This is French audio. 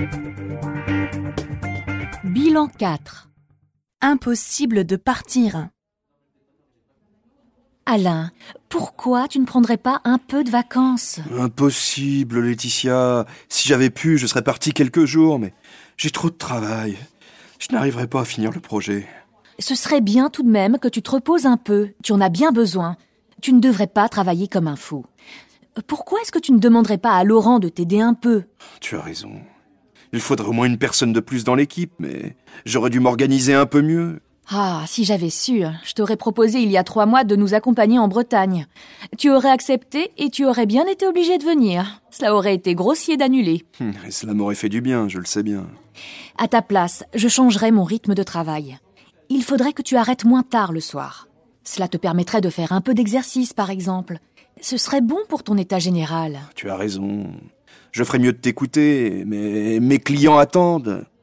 Bilan 4. Impossible de partir. Alain, pourquoi tu ne prendrais pas un peu de vacances ? Impossible, Laetitia. Si j'avais pu, je serais parti quelques jours, mais j'ai trop de travail. Je n'arriverai pas à finir le projet. Ce serait bien tout de même que tu te reposes un peu. Tu en as bien besoin. Tu ne devrais pas travailler comme un fou. Pourquoi est-ce que tu ne demanderais pas à Laurent de t'aider un peu ? Tu as raison. Il faudrait au moins une personne de plus dans l'équipe, mais j'aurais dû m'organiser un peu mieux. Ah, si j'avais su, je t'aurais proposé il y a 3 mois de nous accompagner en Bretagne. Tu aurais accepté et tu aurais bien été obligé de venir. Cela aurait été grossier d'annuler. Et cela m'aurait fait du bien, je le sais bien. À ta place, je changerais mon rythme de travail. Il faudrait que tu arrêtes moins tard le soir. Cela te permettrait de faire un peu d'exercice, par exemple. Ce serait bon pour ton état général. Tu as raison. Je ferais mieux de t'écouter, mais mes clients attendent.